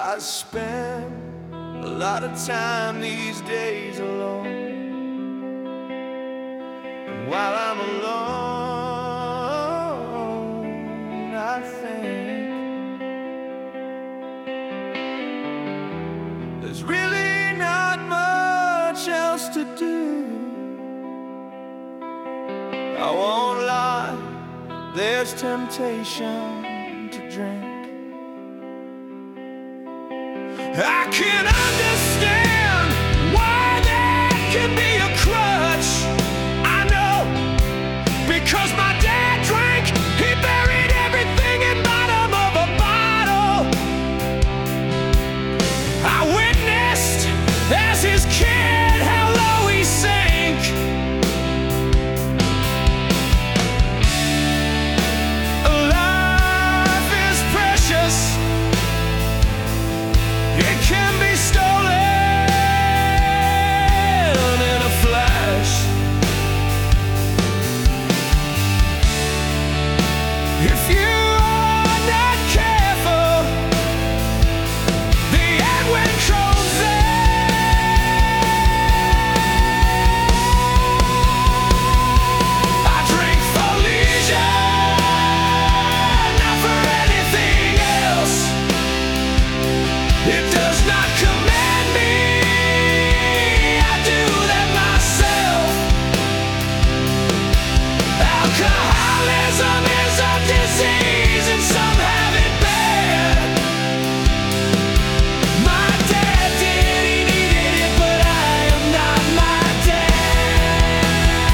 I spend a lot of time these days alone. And while I'm alone, I think there's really not much else to do. I won't lie, there's temptation to drink. I can understand why that can be a crutch. I know, because my dad drank. He buried everything in bottom of a bottle. I witnessed as his kid how low he sank. Life is precious. It can be stolen in a flash. If you are not careful, the end will close in. I drink for leisure, not for anything else. It does not command me, I do that myself. Alcoholism is a disease and some have it bad. My dad did, he needed it, but I am not my dad.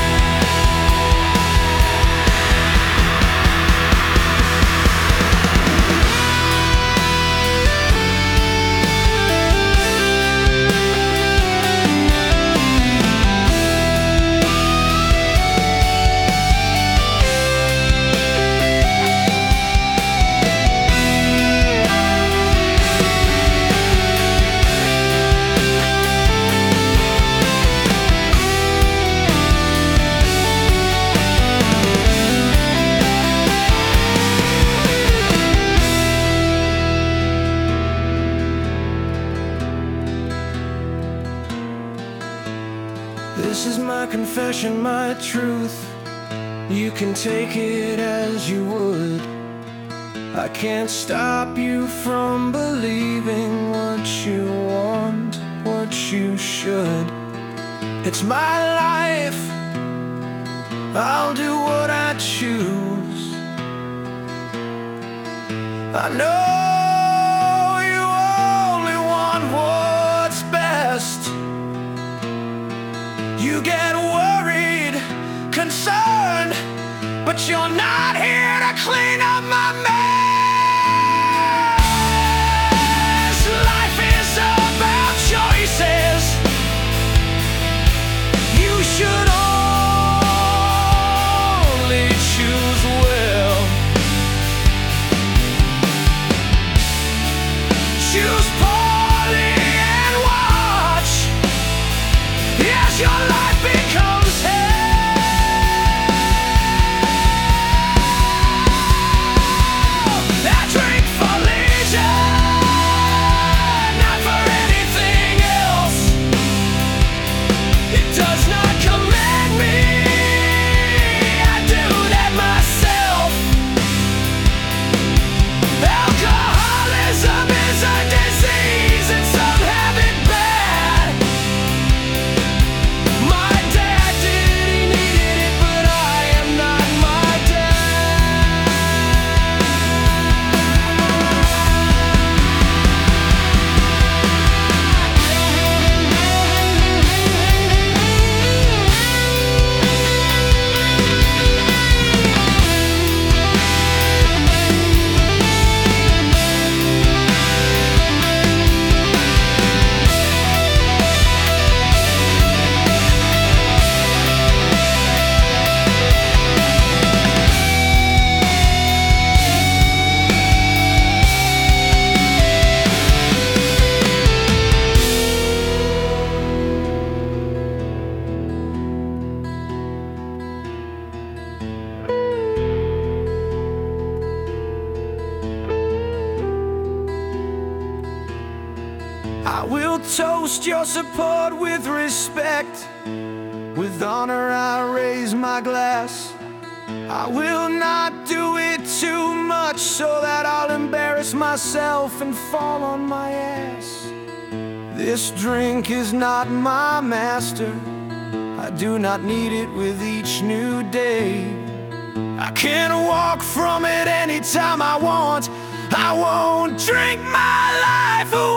This is my confession, my truth. You can take it as you would. I can't stop you from believing what you want, what you should. It's my life, I'll do what I choose. I know you only want what's best. You get worried, concerned, but you're not here to clean up my mess. Life is about choices. You should only choose well. Choose poorly and watch as your life becomes hell. I drink for leisure, not for anything else. It does not command me, I do that myself. Alcoholism is a disease. I will toast your support with respect. With honor I raise my glass. I will not do it too much so that I'll embarrass myself and fall on my ass. This drink is not my master. I do not need it with each new day. I can walk from it anytime I want. I won't drink my life away.